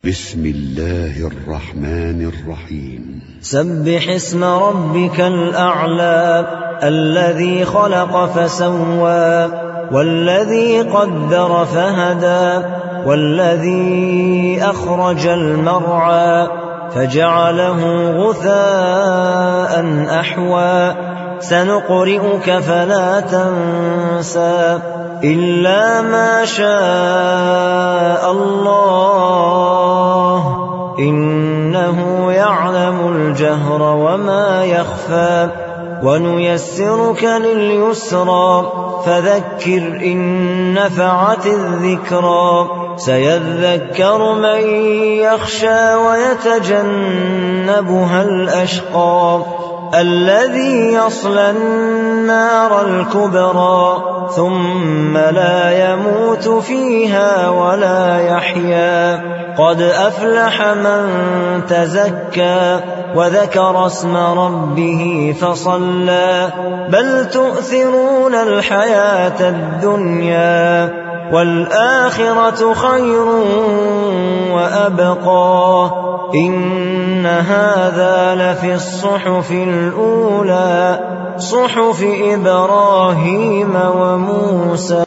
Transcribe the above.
بسم الله الرحمن الرحيم سبح اسم ربك الأعلى الذي خلق فسوى والذي قدر فهدى والذي أخرج المرعى فجعله غثاء أحوى سنقرئك فلا تنسى إلا ما شاء الله إنه يعلم الجهر وما يخفى ونيسرك لليسرى فذكر إن نفعت الذكرى سيذكر من يخشى ويتجنبها الأشقى الذي يصلى النار الكبرى ثم لا يموت فيها ولا يحيا قد أفلح من تزكى وذكر اسم ربه فصلى بل تؤثرون الحياة الدنيا والآخرة خير وأبقى إن هذا لفي الصحف الأولى صحف إبراهيم وموسى.